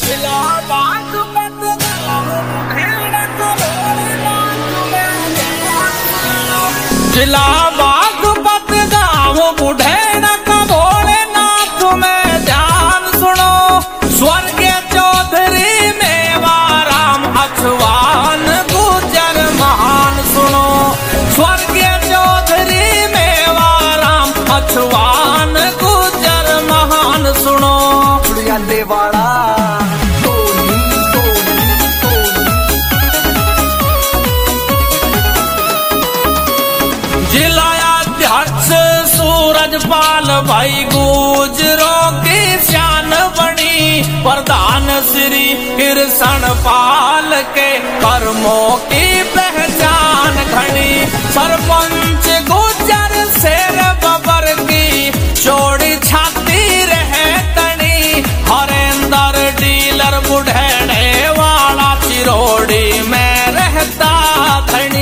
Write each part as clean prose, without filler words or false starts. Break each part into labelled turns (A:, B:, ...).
A: जिला बागपत गाँव बुढ़ेड़ा का भोलेनाथ में ध्यान सुनो। स्वर्गीय चौधरी मेवाराम अछवान गुजर महान सुनो। स्वर्गीय चौधरी मेवाराम अछवान गुजर महान सुनो।
B: देवाड़ा
A: जिलाध्यक्ष सूरजपाल भाई गुजरों की शान बनी। प्रधान श्री कृष्ण पाल के कर्मों की पहचान घनी। सरपंच गुजर शेर बबर की चौड़ी छाती रहे तनी। हरेंद्र डीलर बुढ़ेड़े वाला चिरोड़ी में रहता धनी।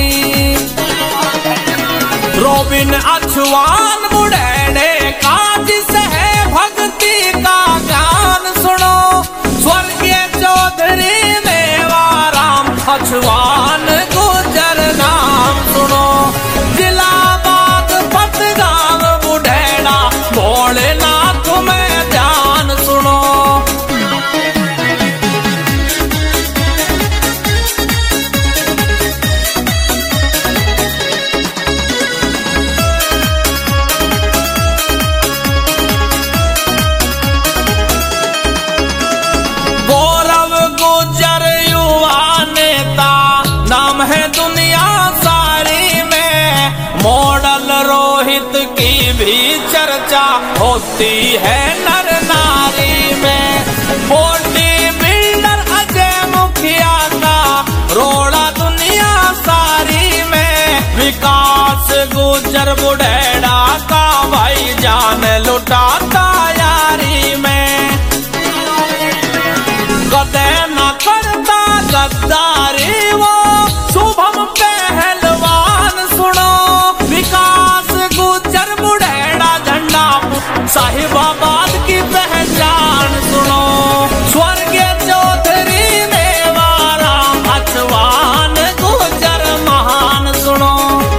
A: रोबिन अछवान बुढ़ेड़े का जिसे है भक्ति का ज्ञान सुनो। स्वर्गीय चौधरी मेवाराम अछवान गुजर नाम सुनो। जिला बागपत गाँव बुढ़ेड़ा भोलेनाथ में ध्यान सुनो। नाम है दुनिया सारी में। मॉडल रोहित की भी चर्चा होती है नर नारी में। बॉडी बिल्डर अजय मुखिया का रोड़ा दुनिया सारी में। विकास गुजर बुढ़ेड़ा का भाई जान लुटाता यारी में। कदे न करता गद्दारी वो शुभम पहलवान सुनो। विकास गुजर बुढ़ेड़ा झंडा साहिबाबाद की पहचान सुनो। स्वर्गीय चौधरी मेवाराम अछवान गुजर महान सुनो।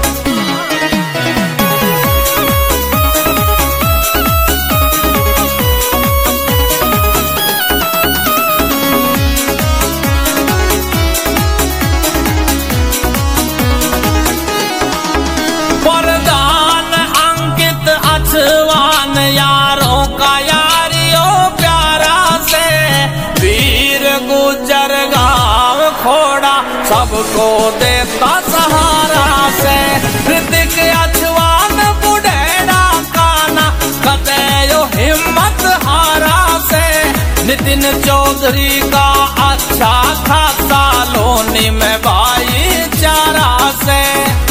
A: अछवान यारों का यारियों प्यारा से। वीर गुजर गाँव खोड़ा सबको देता सहारा से। ऋतिक अछवान बुढ़ेड़ा काना कतयो हिम्मत हारा से। नितिन चौधरी का अच्छा खासा लोनी में भाईचारा से।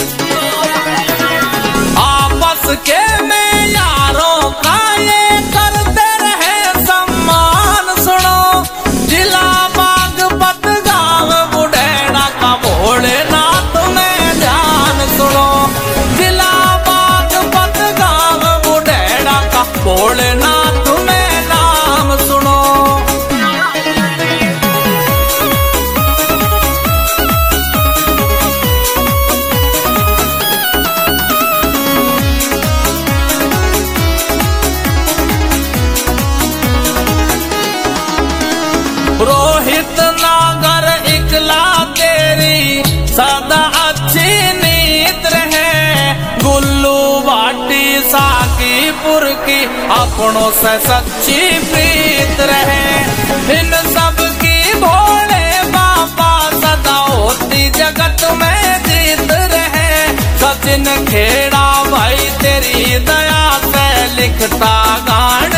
A: आपस के में यारों का ये करते रहे सम्मान सुनो। जिला बागपत गाँव बुढ़ेड़ा का भोलेनाथ में ध्यान सुनो। जिला बागपत गाँव बुढ़ेड़ा का भोलेनाथ में नाम सुनो। रोहित नागर इकला तेरी सदा अच्छी नीत रहे। गुल्लू भाटी साकीपुर की अपनों से सच्ची प्रीत रहे। इन सब की भोले बाबा सदा होती जगत में जीत रहे। सचिन खेड़ा भाई तेरी दया से लिखता गान